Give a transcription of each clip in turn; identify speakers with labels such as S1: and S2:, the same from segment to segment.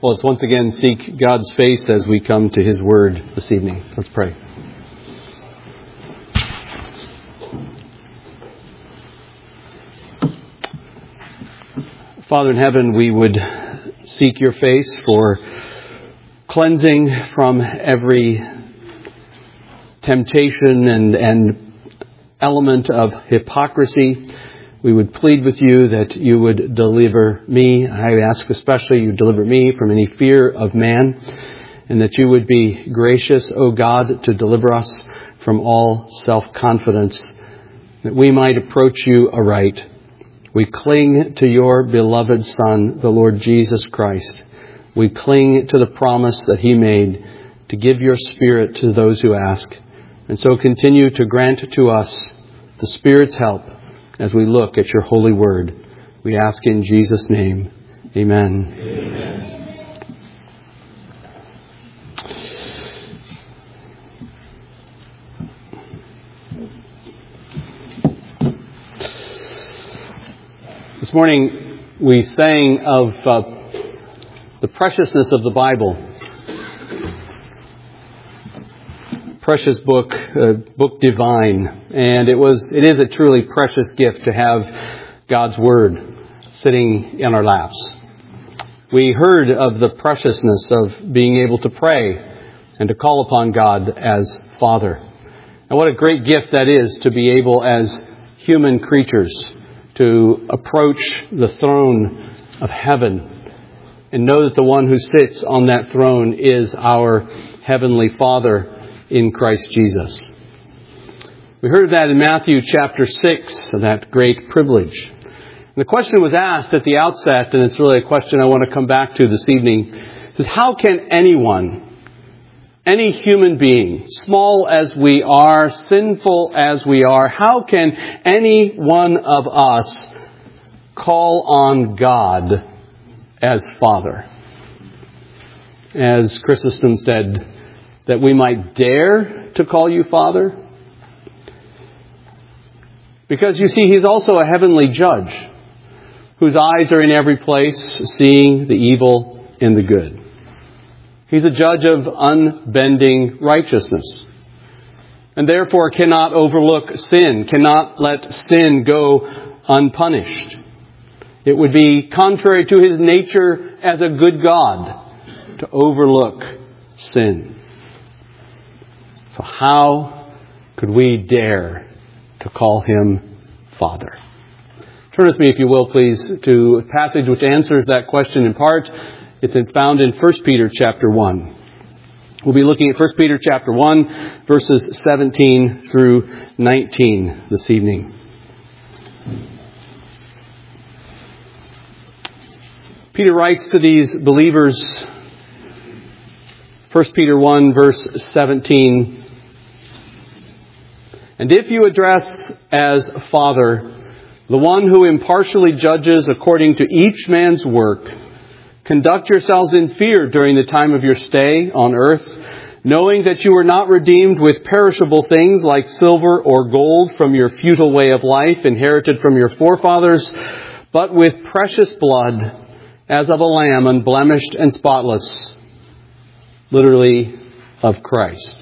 S1: Well, let's once again seek God's face as we come to His Word this evening. Let's pray. Father in heaven, we would seek your face for cleansing from every temptation and element of hypocrisy. We would plead with you that you would deliver me. I ask especially you deliver me from any fear of man, and that you would be gracious, O God, to deliver us from all self-confidence, that we might approach you aright. We cling to your beloved Son, the Lord Jesus Christ. We cling to the promise that He made to give your Spirit to those who ask. And so continue to grant to us the Spirit's help as we look at your holy word. We ask in Jesus' name. Amen.
S2: Amen.
S1: This morning we sang of the preciousness of the Bible. Precious book, book divine, and it is a truly precious gift to have God's Word sitting in our laps. We heard of the preciousness of being able to pray and to call upon God as Father. And what a great gift that is to be able as human creatures to approach the throne of heaven and know that the one who sits on that throne is our Heavenly Father in Christ Jesus. We heard of that in Matthew chapter 6, that great privilege. And the question was asked at the outset, and it's really a question I want to come back to this evening, is how can anyone, any human being, small as we are, sinful as we are, how can any one of us call on God as Father? As Chrysostom said, that we might dare to call you Father? Because you see, He's also a heavenly judge whose eyes are in every place, seeing the evil and the good. He's a judge of unbending righteousness, and therefore cannot overlook sin, cannot let sin go unpunished. It would be contrary to His nature as a good God to overlook sin. So how could we dare to call Him Father? Turn with me, if you will, please, to a passage which answers that question in part. It's found in 1 Peter chapter 1. We'll be looking at 1 Peter chapter 1, verses 17 through 19 this evening. Peter writes to these believers, 1 Peter 1, verse 17, "And if you address as Father the one who impartially judges according to each man's work, conduct yourselves in fear during the time of your stay on earth, knowing that you were not redeemed with perishable things like silver or gold from your futile way of life inherited from your forefathers, but with precious blood as of a lamb, unblemished and spotless," literally of Christ.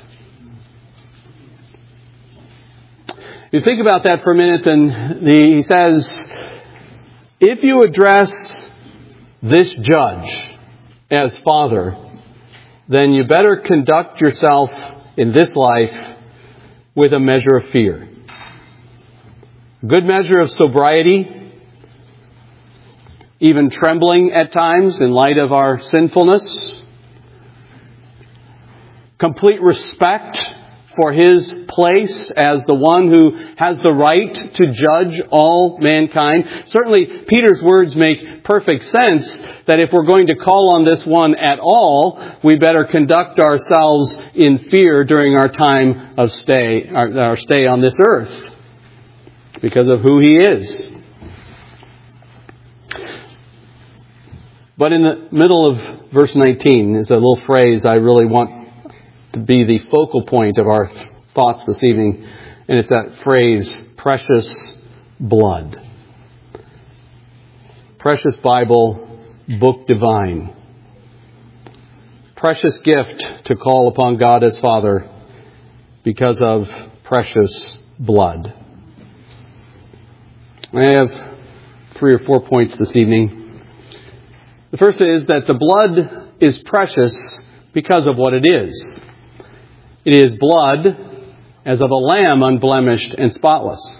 S1: You think about that for a minute, and he says, if you address this judge as Father, then you better conduct yourself in this life with a measure of fear. A good measure of sobriety, even trembling at times in light of our sinfulness. Complete respect for His place as the one who has the right to judge all mankind. Certainly, Peter's words make perfect sense that if we're going to call on this one at all, we better conduct ourselves in fear during our time of stay, our stay on this earth, because of who He is. But in the middle of verse 19 is a little phrase I really want to be the focal point of our thoughts this evening. And it's that phrase, precious blood. Precious Bible, book divine. precious gift to call upon God as Father because of precious blood. I have 3 or 4 points this evening. The first is that the blood is precious because of what it is. It is blood as of a lamb, unblemished and spotless.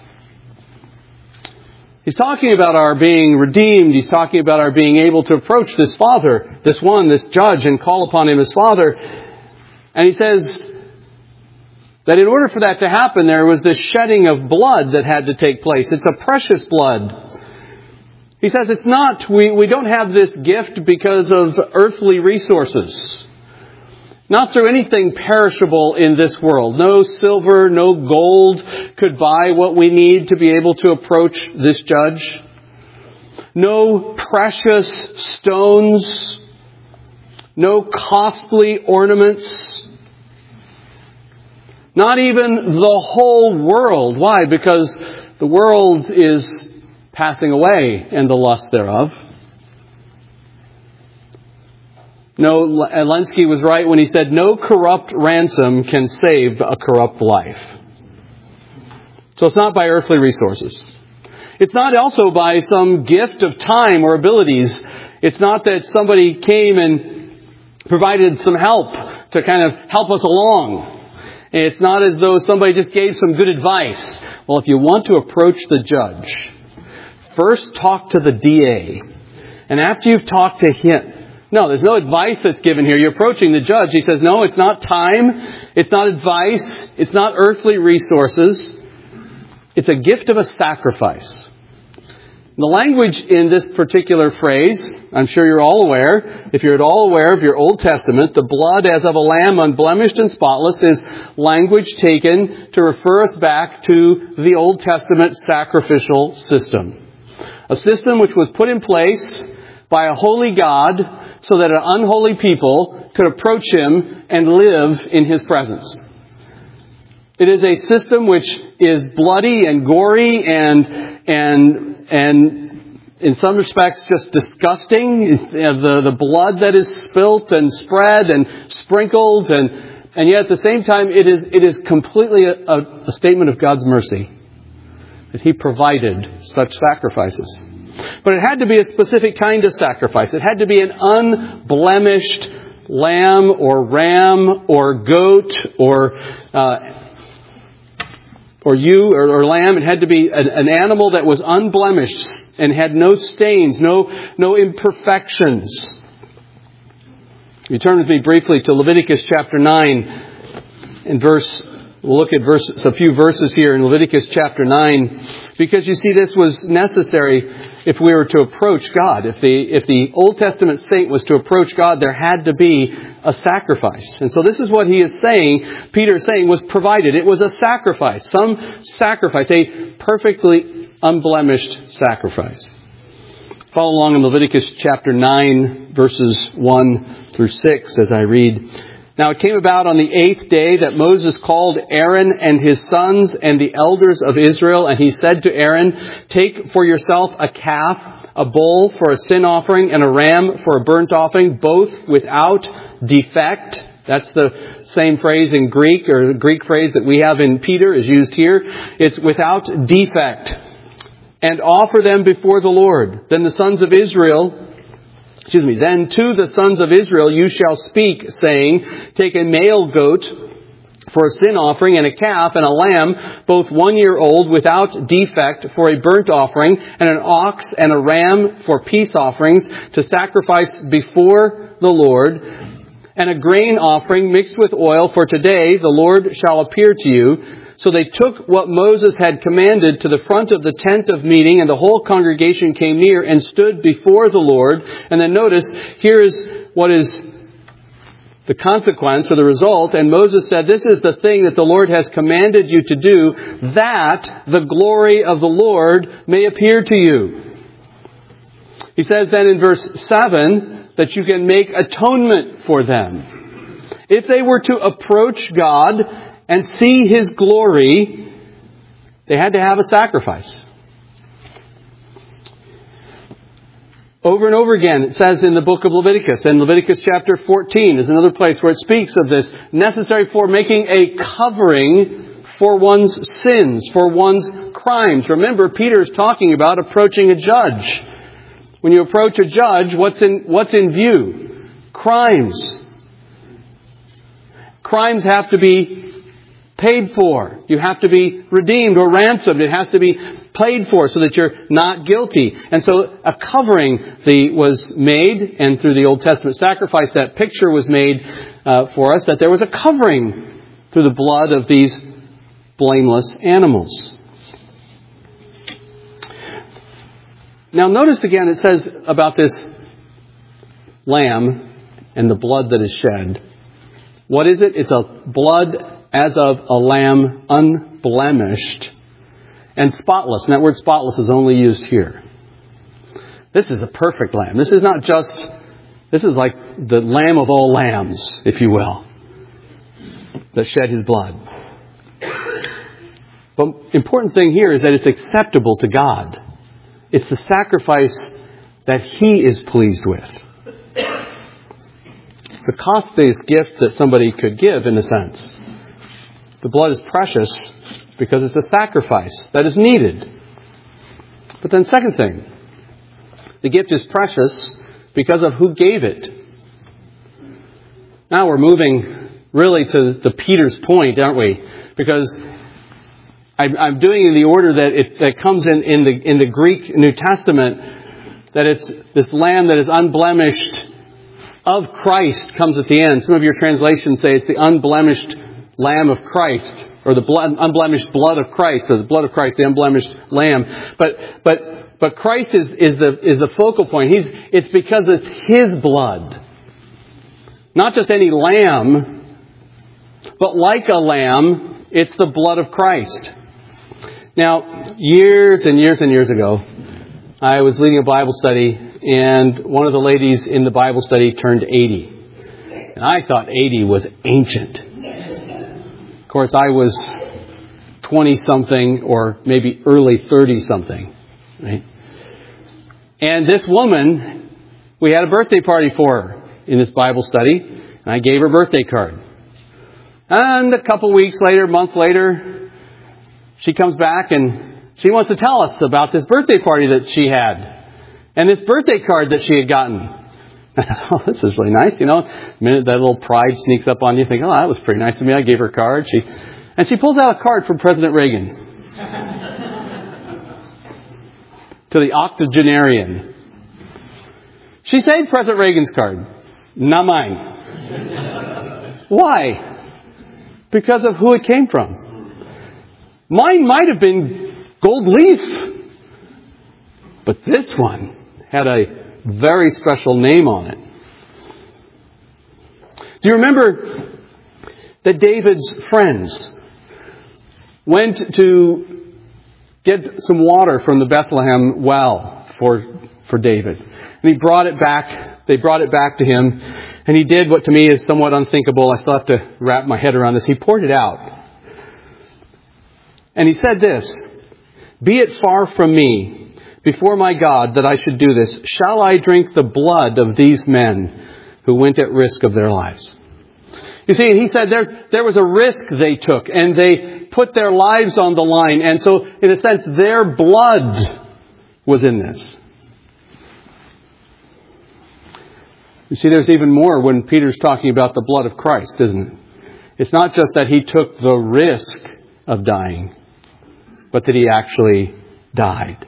S1: He's talking about our being redeemed. He's talking about our being able to approach this Father, this judge, and call upon Him as Father. And he says that in order for that to happen, there was this shedding of blood that had to take place. It's a precious blood. He says it's not, we don't have this gift because of earthly resources. Not through anything perishable in this world. No silver, no gold could buy what we need to be able to approach this judge. No precious stones. No costly ornaments. Not even the whole world. Why? Because the world is passing away and the lust thereof. No, Lenski was right when he said, no corrupt ransom can save a corrupt life. So it's not by earthly resources. It's not also by some gift of time or abilities. It's not that somebody came and provided some help to kind of help us along. It's not as though somebody just gave some good advice. Well, if you want to approach the judge, first talk to the DA. And after you've talked to him, no, there's no advice that's given here. You're approaching the judge. He says, no, it's not time. It's not advice. It's not earthly resources. It's a gift of a sacrifice. The language in this particular phrase, I'm sure you're all aware, if you're at all aware of your Old Testament, the blood as of a lamb unblemished and spotless is language taken to refer us back to the Old Testament sacrificial system. A system which was put in place by a holy God so that an unholy people could approach Him and live in His presence. It is a system which is bloody and gory and in some respects just disgusting. The blood that is spilt and spread and sprinkled, and yet at the same time it is completely a statement of God's mercy that He provided such sacrifices. But it had to be a specific kind of sacrifice. It had to be an unblemished lamb or ram or goat or lamb. It had to be an animal that was unblemished and had no stains, no imperfections. You turn with me briefly to Leviticus chapter 9 and we'll look at a few verses here in Leviticus chapter 9, because you see this was necessary if we were to approach God. If the Old Testament state was to approach God, there had to be a sacrifice. And so this is what he is saying, Peter is saying, was provided. It was a sacrifice, some sacrifice, a perfectly unblemished sacrifice. Follow along in Leviticus chapter 9, verses 1 through 6 as I read. Now it came about on the 8th day that Moses called Aaron and his sons and the elders of Israel, and he said to Aaron, take for yourself a calf, a bull for a sin offering, and a ram for a burnt offering, both without defect. That's the same phrase in Greek, or the Greek phrase that we have in Peter is used here. It's without defect. And offer them before the Lord. Then to the sons of Israel you shall speak, saying, take a male goat for a sin offering, and a calf and a lamb, both 1 year old without defect, for a burnt offering, and an ox and a ram for peace offerings to sacrifice before the Lord, and a grain offering mixed with oil, for today the Lord shall appear to you. So they took what Moses had commanded to the front of the tent of meeting, and the whole congregation came near and stood before the Lord. And then notice, here is what is the consequence or the result. And Moses said, this is the thing that the Lord has commanded you to do, that the glory of the Lord may appear to you. He says then in verse 7 that you can make atonement for them. If they were to approach God and see His glory, they had to have a sacrifice. Over and over again, it says in the book of Leviticus, and Leviticus chapter 14 is another place where it speaks of this, necessary for making a covering for one's sins, for one's crimes. Remember, Peter is talking about approaching a judge. When you approach a judge, what's in view? Crimes. Crimes have to be paid for. You have to be redeemed or ransomed. It has to be paid for so that you're not guilty. And so a covering was made, and through the Old Testament sacrifice, that picture was made for us, that there was a covering through the blood of these blameless animals. Now notice again, it says about this lamb and the blood that is shed. What is it? It's a blood as of a lamb unblemished and spotless. And that word spotless is only used here. This is a perfect lamb. This is like the lamb of all lambs, if you will, that shed his blood. But important thing here is that it's acceptable to God. It's the sacrifice that He is pleased with. It's the costliest gift that somebody could give, in a sense. The blood is precious because it's a sacrifice that is needed. But then second thing, the gift is precious because of who gave it. Now we're moving really to Peter's point, aren't we? Because I'm doing it in the order that comes in the Greek New Testament, that it's this lamb that is unblemished of Christ comes at the end. Some of your translations say it's the unblemished Lamb of Christ, or the unblemished blood of Christ, or the blood of Christ, the unblemished Lamb. But Christ is the focal point. It's because it's His blood, not just any lamb, but like a lamb, it's the blood of Christ. Now, years and years and years ago, I was leading a Bible study, and one of the ladies in the Bible study turned 80. And I thought 80 was ancient. Of course, I was 20-something or maybe early 30-something. Right? And this woman, we had a birthday party for her in this Bible study, and I gave her a birthday card. And a couple weeks later, a month later, she comes back and she wants to tell us about this birthday party that she had and this birthday card that she had gotten. I thought, oh, this is really nice. You know, the minute that little pride sneaks up on you, you think, oh, that was pretty nice of me. I gave her a card. She pulls out a card from President Reagan to the octogenarian. She saved President Reagan's card, not mine. Why? Because of who it came from. Mine might have been gold leaf, but this one had a very special name on it. Do you remember that David's friends went to get some water from the Bethlehem well for David? And he brought it back. They brought it back to him. And he did what to me is somewhat unthinkable. I still have to wrap my head around this. He poured it out. And he said this, "Be it far from me, before my God, that I should do this. Shall I drink the blood of these men who went at risk of their lives?" You see, he said there was a risk they took, and they put their lives on the line. And so, in a sense, their blood was in this. You see, there's even more when Peter's talking about the blood of Christ, isn't it? It's not just that He took the risk of dying, but that He actually died.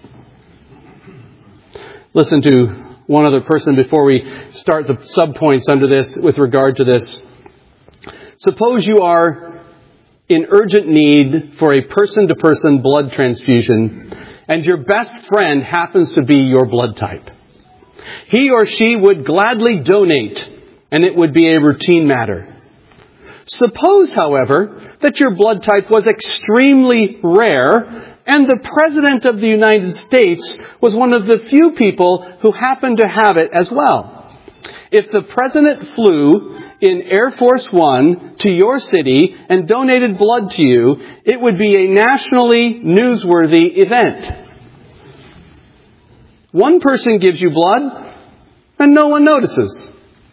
S1: Listen to one other person before we start the subpoints under this with regard to this. Suppose you are in urgent need for a person-to-person blood transfusion, and your best friend happens to be your blood type. He or she would gladly donate, and it would be a routine matter. Suppose, however, that your blood type was extremely rare, and the President of the United States was one of the few people who happened to have it as well. If the President flew in Air Force One to your city and donated blood to you, it would be a nationally newsworthy event. One person gives you blood and no one notices.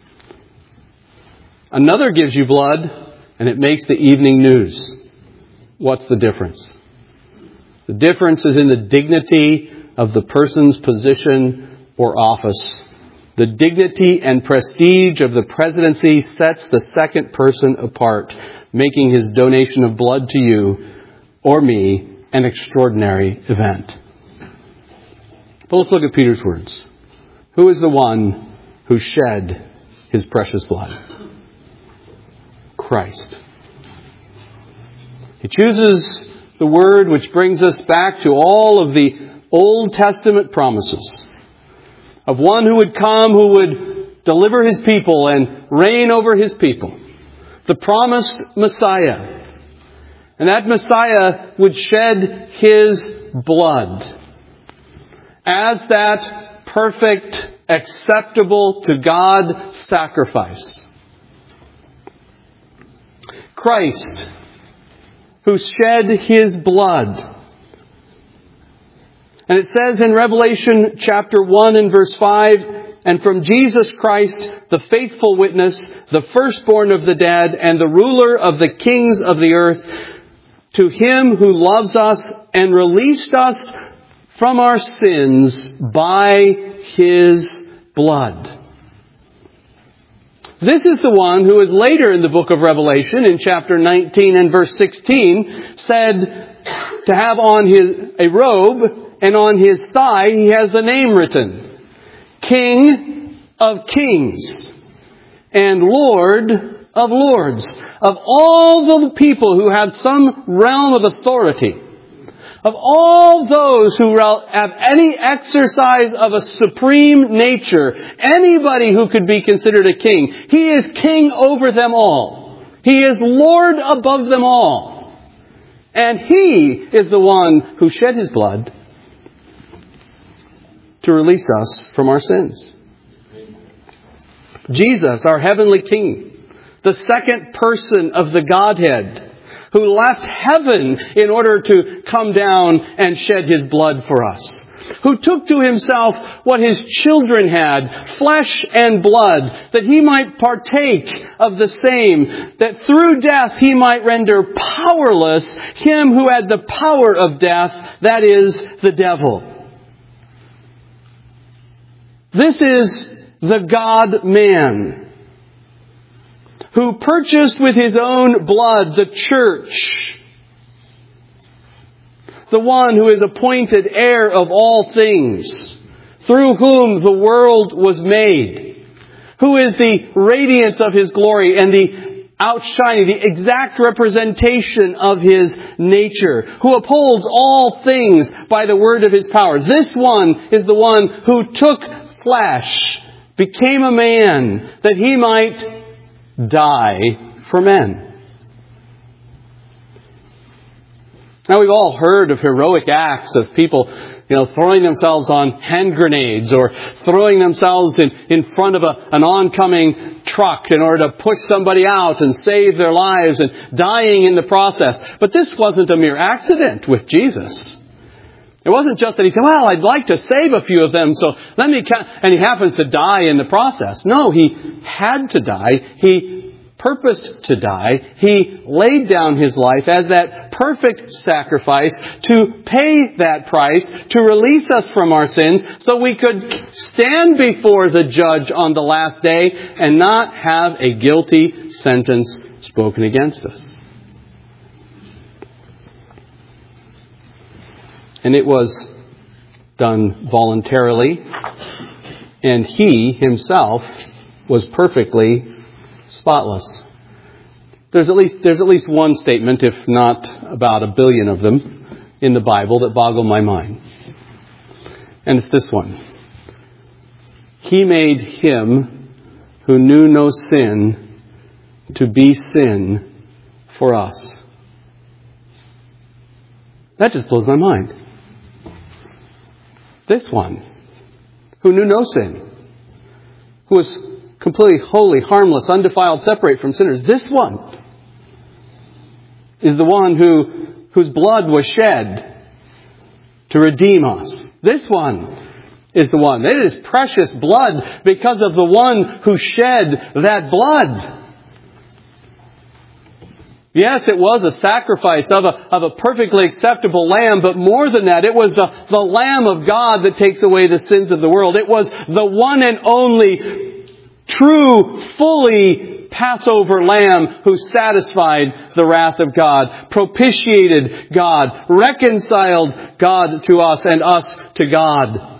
S1: Another gives you blood and it makes the evening news. What's the difference? The difference is in the dignity of the person's position or office. The dignity and prestige of the presidency sets the second person apart, making his donation of blood to you or me an extraordinary event. But let's look at Peter's words. Who is the one who shed his precious blood? Christ. He chooses the word which brings us back to all of the Old Testament promises of one who would come, who would deliver his people and reign over his people. The promised Messiah. And that Messiah would shed his blood as that perfect, acceptable to God sacrifice. Christ, who shed his blood. And it says in Revelation chapter 1 and verse 5, and from Jesus Christ, the faithful witness, the firstborn of the dead, and the ruler of the kings of the earth, to him who loves us and released us from our sins by his blood. This is the one who is later in the book of Revelation, in chapter 19 and verse 16, said to have on a robe, and on his thigh he has a name written, King of Kings and Lord of Lords. Of all the people who have some realm of authority, of all those who have any exercise of a supreme nature, anybody who could be considered a king, he is king over them all. He is Lord above them all. And he is the one who shed his blood to release us from our sins. Jesus, our heavenly King, the second person of the Godhead, who left heaven in order to come down and shed his blood for us, who took to himself what his children had, flesh and blood, that he might partake of the same, that through death he might render powerless him who had the power of death, that is, the devil. This is the God-man who purchased with his own blood the church, the one who is appointed heir of all things, through whom the world was made, who is the radiance of his glory and the outshining, the exact representation of his nature, who upholds all things by the word of his power. This one is the one who took flesh, became a man, that he might die for men. Now, we've all heard of heroic acts of people, throwing themselves on hand grenades or throwing themselves in front of an oncoming truck in order to push somebody out and save their lives and dying in the process. But this wasn't a mere accident with Jesus. It wasn't just that he said, well, I'd like to save a few of them, so let me count. And he happens to die in the process. No, he had to die. He purposed to die. He laid down his life as that perfect sacrifice to pay that price, to release us from our sins, so we could stand before the judge on the last day and not have a guilty sentence spoken against us. And it was done voluntarily, and he himself was perfectly spotless. There's at least one statement, if not about 1 billion of them, in the Bible that boggle my mind. And it's this one. He made him who knew no sin to be sin for us. That just blows my mind. This one, who knew no sin, who was completely holy, harmless, undefiled, separate from sinners. This one is the one whose blood was shed to redeem us. This one is the one. It is precious blood because of the one who shed that blood. Yes, it was a sacrifice of a perfectly acceptable lamb, but more than that, it was the Lamb of God that takes away the sins of the world. It was the one and only true, fully Passover lamb who satisfied the wrath of God, propitiated God, reconciled God to us and us to God.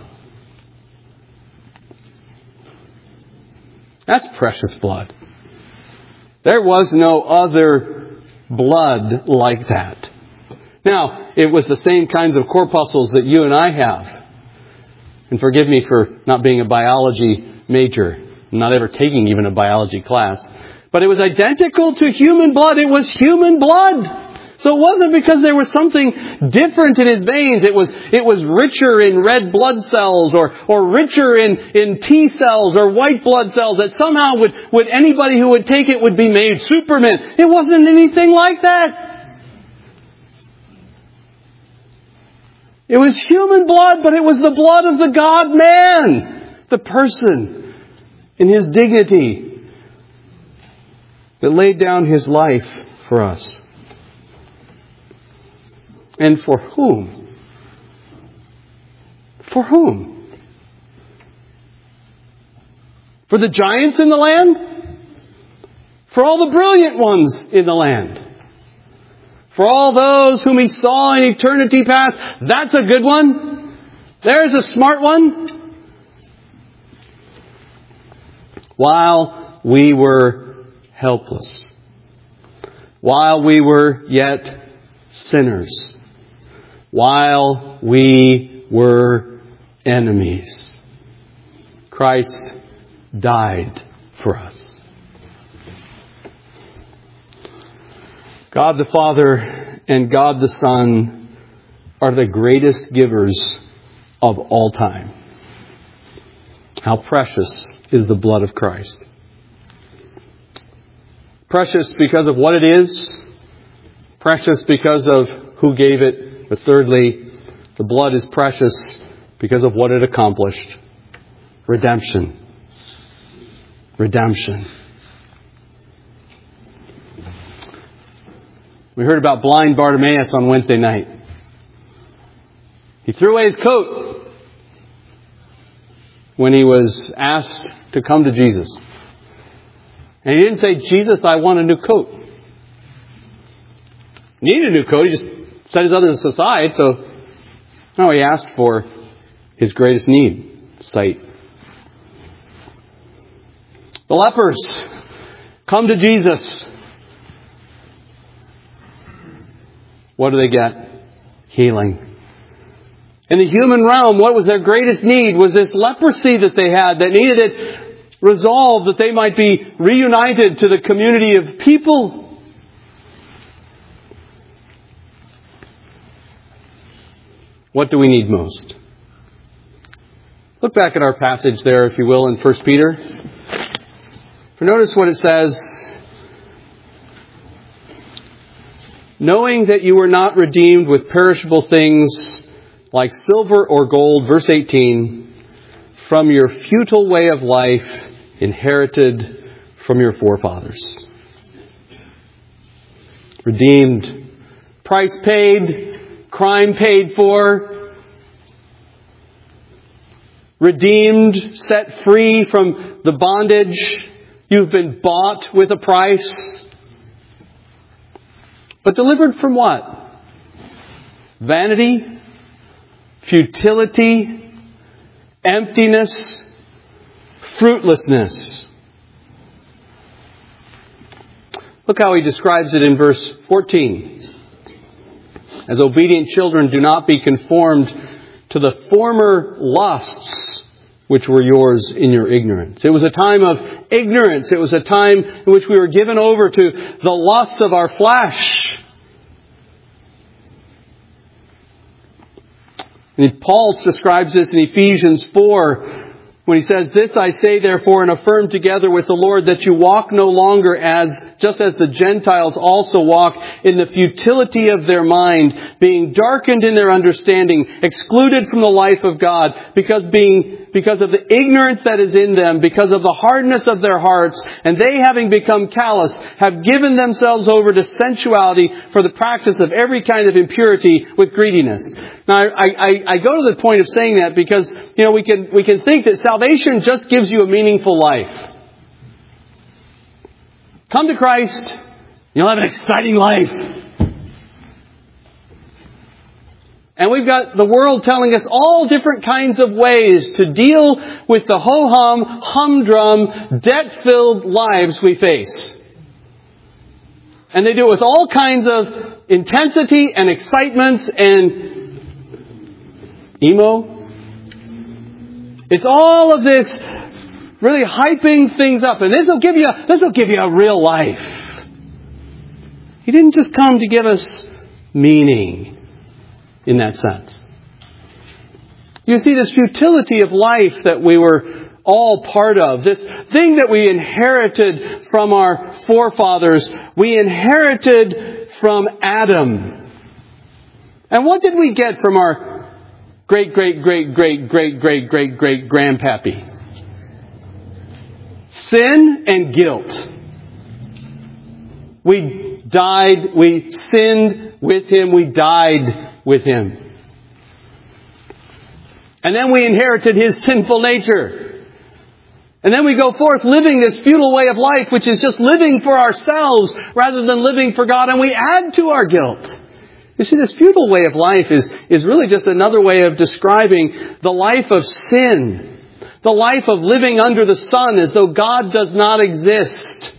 S1: That's precious blood. There was no other blood like that. Now, it was the same kinds of corpuscles that you and I have. And forgive me for not being a biology major, not ever taking even a biology class. But it was identical to human blood. It was human blood. So it wasn't because there was something different in his veins. It was richer in red blood cells or richer in T cells or white blood cells that somehow would anybody who would take it would be made Superman. It wasn't anything like that. It was human blood, but it was the blood of the God-man, the person in his dignity that laid down his life for us. And for whom? For whom? For the giants in the land? For all the brilliant ones in the land? For all those whom he saw in eternity past? That's a good one. There's a smart one. While we were helpless. While we were yet sinners. While we were enemies, Christ died for us. God the Father and God the Son are the greatest givers of all time. How precious is the blood of Christ. Precious because of what it is. Precious because of who gave it. But thirdly, the blood is precious because of what it accomplished. Redemption. Redemption. We heard about blind Bartimaeus on Wednesday night. He threw away his coat when he was asked to come to Jesus. And he didn't say, Jesus, I want a new coat. He needed a new coat. He just set his others aside. So, no, he asked for his greatest need, sight. The lepers come to Jesus. What do they get? Healing. In the human realm, what was their greatest need was this leprosy that they had that needed it resolved that they might be reunited to the community of people. What do we need most? Look back at our passage there, if you will, in 1 Peter. For notice what it says. Knowing that you were not redeemed with perishable things like silver or gold, verse 18, from your futile way of life inherited from your forefathers. Redeemed. Price paid. Crime paid for. Redeemed. Set free from the bondage. You've been bought with a price. But delivered from what? Vanity, futility, emptiness, fruitlessness. Look how he describes it in verse 14. As obedient children, do not be conformed to the former lusts which were yours in your ignorance. It was a time of ignorance. It was a time in which we were given over to the lusts of our flesh. And Paul describes this in Ephesians 4, When he says, "This I say therefore and affirm together with the Lord, that you walk no longer just as the Gentiles also walk in the futility of their mind, being darkened in their understanding, excluded from the life of God, because of the ignorance that is in them, because of the hardness of their hearts, and they having become callous, have given themselves over to sensuality for the practice of every kind of impurity with greediness." Now, I go to the point of saying that because, we can think that salvation just gives you a meaningful life. Come to Christ, you'll have an exciting life. And we've got the world telling us all different kinds of ways to deal with the ho-hum, humdrum, debt-filled lives we face. And they do it with all kinds of intensity and excitements and emo. It's all of this really hyping things up. And this will give you a real life. He didn't just come to give us meaning in that sense. You see, this futility of life that we were all part of, this thing that we inherited from our forefathers, we inherited from Adam. And what did we get from our great-great-great-great-great-great-great-great-grandpappy? Sin and guilt. We sinned with Him, we died with Him. And then we inherited His sinful nature. And then we go forth living this futile way of life, which is just living for ourselves rather than living for God, and we add to our guilt. You see, this futile way of life is really just another way of describing the life of sin. The life of living under the sun as though God does not exist.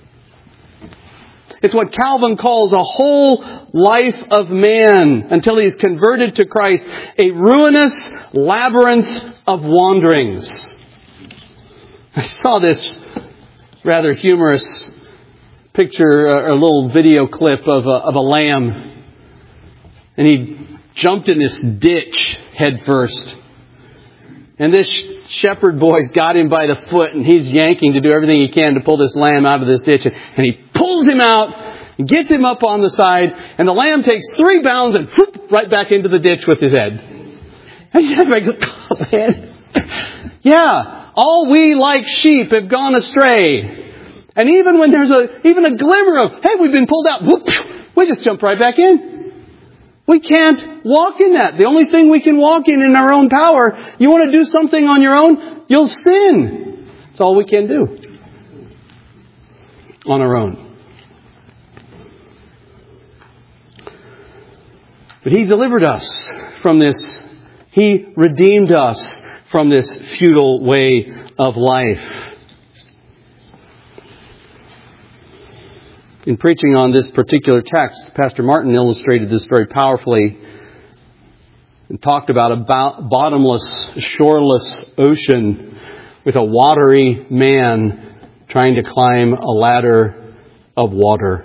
S1: It's what Calvin calls a whole life of man until he's converted to Christ. A ruinous labyrinth of wanderings. I saw this rather humorous picture, a little video clip of a lamb. And he jumped in this ditch head first. And this shepherd boy's got him by the foot, and he's yanking to do everything he can to pull this lamb out of this ditch. And he pulls him out and gets him up on the side, and the lamb takes 3 bounds and whoop, right back into the ditch with his head. And he's like, "Oh, man. Yeah, all we like sheep have gone astray." And even when there's even a glimmer of, "Hey, we've been pulled out," whoop, we just jump right back in. We can't walk in that. The only thing we can walk in our own power. You want to do something on your own, you'll sin. That's all we can do on our own. But He delivered us from this. He redeemed us from this futile way of life. In preaching on this particular text, Pastor Martin illustrated this very powerfully and talked about a bottomless, shoreless ocean with a watery man trying to climb a ladder of water.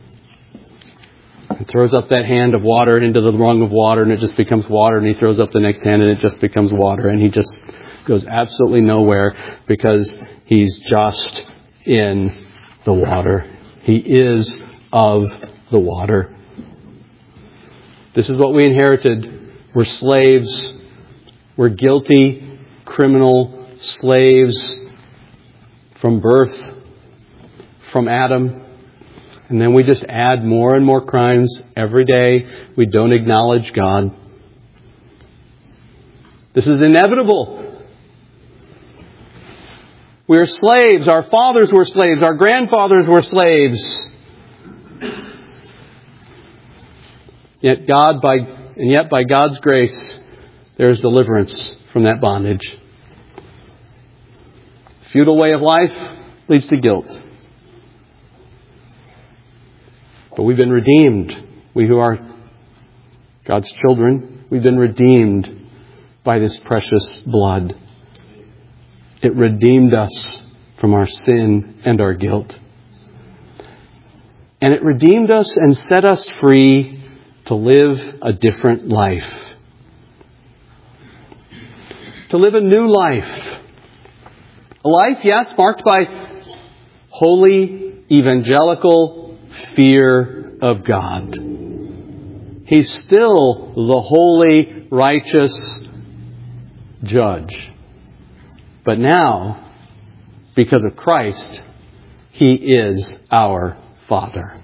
S1: He throws up that hand of water into the rung of water, and it just becomes water, and he throws up the next hand and it just becomes water, and he just goes absolutely nowhere because he's just in the water. He is of the water. This is what we inherited. We're slaves. We're guilty, criminal slaves from birth, from Adam. And then we just add more and more crimes every day. We don't acknowledge God. This is inevitable. We are slaves. Our fathers were slaves. Our grandfathers were slaves. Yet by God's grace, there is deliverance from that bondage. Futile way of life leads to guilt. But we've been redeemed. We who are God's children, we've been redeemed by this precious blood. It redeemed us from our sin and our guilt. And it redeemed us and set us free to live a different life. To live a new life A life, yes, marked by holy, evangelical fear of God. He's still the holy, righteous judge. But now, because of Christ, He is our Father.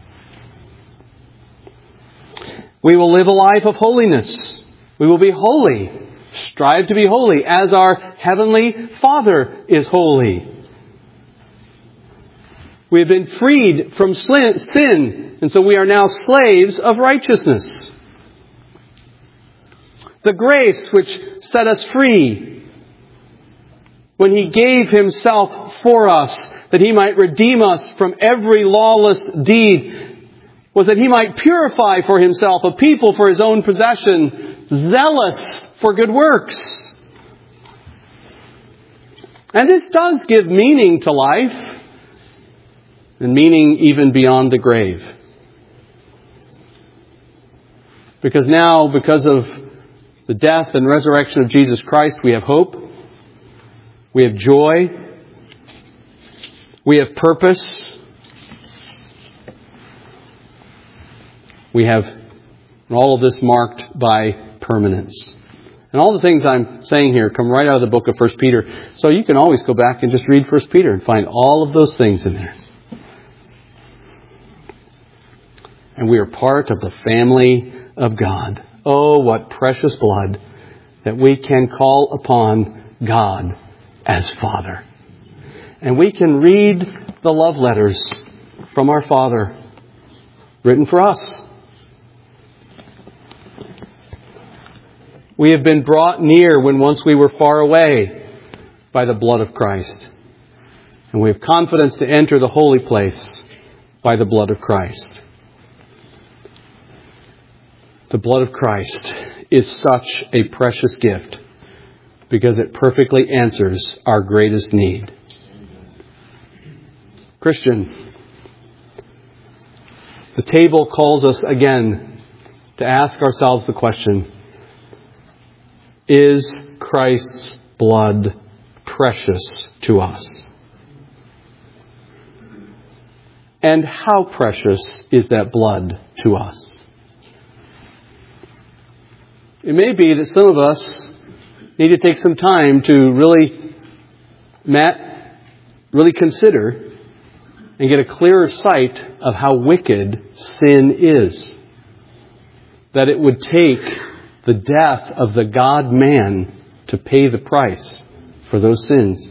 S1: We will live a life of holiness. We will be holy. Strive to be holy as our Heavenly Father is holy. We have been freed from sin, and so we are now slaves of righteousness. The grace which set us free when He gave Himself for us, that He might redeem us from every lawless deed, was that He might purify for Himself a people for His own possession, zealous for good works. And this does give meaning to life, and meaning even beyond the grave. Because now, because of the death and resurrection of Jesus Christ, we have hope, we have joy, we have purpose, we have all of this marked by permanence. And all the things I'm saying here come right out of the book of 1 Peter. So you can always go back and just read 1 Peter and find all of those things in there. And we are part of the family of God. Oh, what precious blood that we can call upon God as Father. And we can read the love letters from our Father written for us. We have been brought near when once we were far away by the blood of Christ. And we have confidence to enter the holy place by the blood of Christ. The blood of Christ is such a precious gift because it perfectly answers our greatest need. Christian, the table calls us again to ask ourselves the question, is Christ's blood precious to us? And how precious is that blood to us? It may be that some of us need to take some time to really consider and get a clearer sight of how wicked sin is. That it would take the death of the God-man to pay the price for those sins.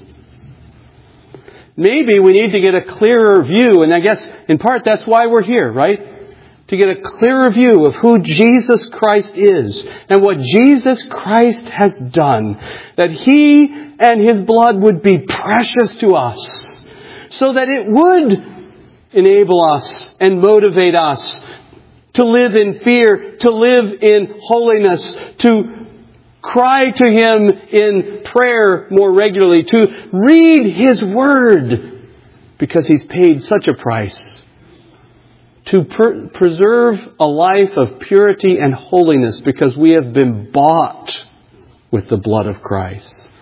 S1: Maybe we need to get a clearer view, and I guess in part that's why we're here, right? To get a clearer view of who Jesus Christ is and what Jesus Christ has done. That He and His blood would be precious to us, so that it would enable us and motivate us to live in fear, to live in holiness, to cry to Him in prayer more regularly, to read His Word because He's paid such a price, to preserve a life of purity and holiness because we have been bought with the blood of Christ.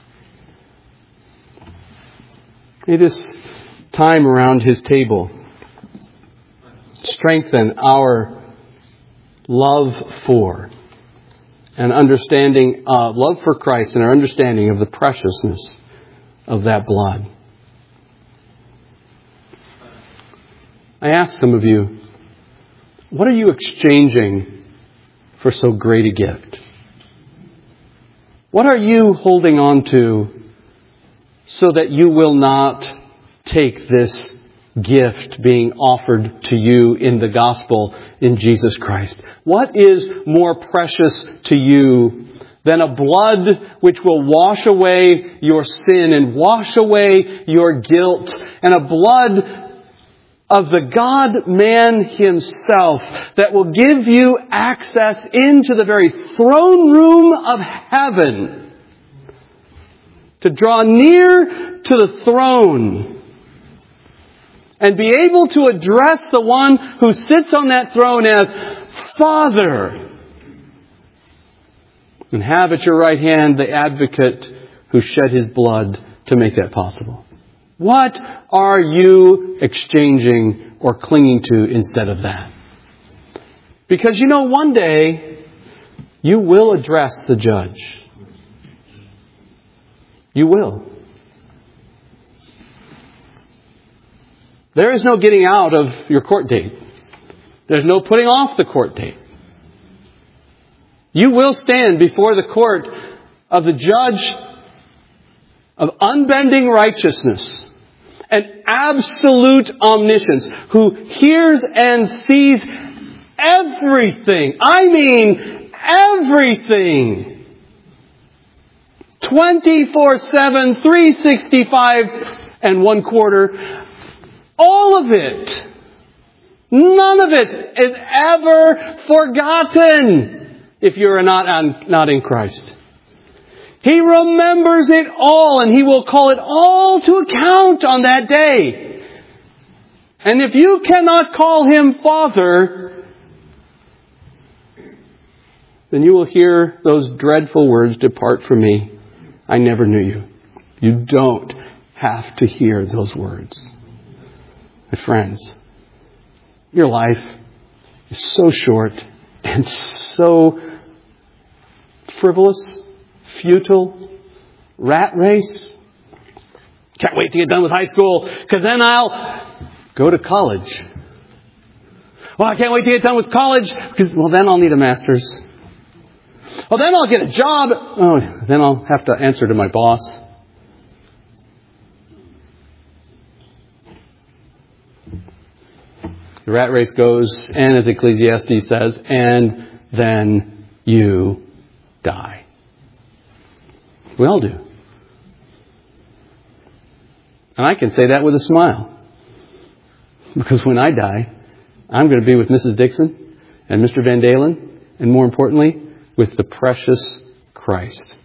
S1: May this time around His table strengthen our love for and understanding, love for Christ and our understanding of the preciousness of that blood. I ask some of you, what are you exchanging for so great a gift? What are you holding on to so that you will not take this gift being offered to you in the gospel in Jesus Christ? What is more precious to you than a blood which will wash away your sin and wash away your guilt, and a blood of the God-man Himself that will give you access into the very throne room of heaven, to draw near to the throne and be able to address the one who sits on that throne as Father, and have at your right hand the advocate who shed His blood to make that possible? What are you exchanging or clinging to instead of that? Because one day you will address the judge. You will. There is no getting out of your court date. There's no putting off the court date. You will stand before the court of the judge of unbending righteousness and absolute omniscience, who hears and sees everything. I mean everything. 24/7, 365 and 1/4. All of it. None of it is ever forgotten if you're not in Christ. He remembers it all, and He will call it all to account on that day. And if you cannot call Him Father, then you will hear those dreadful words, "Depart from me, I never knew you." You don't have to hear those words. My friends, your life is so short and so frivolous, futile, rat race. Can't wait to get done with high school, because then I'll go to college. Well, I can't wait to get done with college, because then I'll need a master's. Well, then I'll get a job. Oh, then I'll have to answer to my boss. The rat race goes, and as Ecclesiastes says, and then you die. We all do. And I can say that with a smile. Because when I die, I'm going to be with Mrs. Dixon and Mr. Van Dalen, and more importantly, with the precious Christ.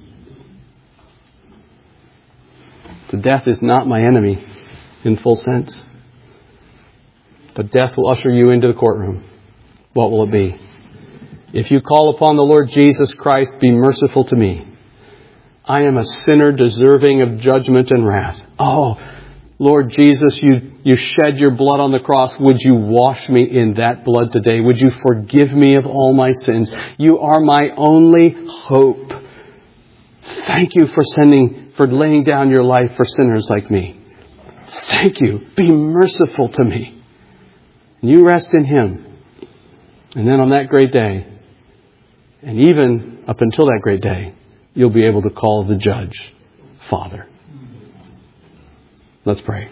S1: So death is not my enemy in full sense. But death will usher you into the courtroom. What will it be? If you call upon the Lord Jesus Christ, be merciful to me. I am a sinner deserving of judgment and wrath. Oh, Lord Jesus, you shed your blood on the cross. Would you wash me in that blood today? Would you forgive me of all my sins? You are my only hope. Thank you for laying down your life for sinners like me. Thank you. Be merciful to me. And you rest in Him. And then on that great day, and even up until that great day, you'll be able to call the judge Father. Let's pray.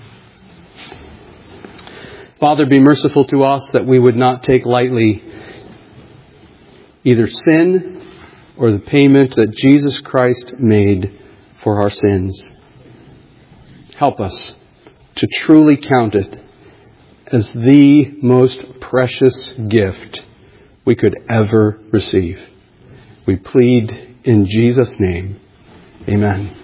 S1: Father, be merciful to us that we would not take lightly either sin or the payment that Jesus Christ made for our sins. Help us to truly count it as the most precious gift we could ever receive. We plead in Jesus' name. Amen.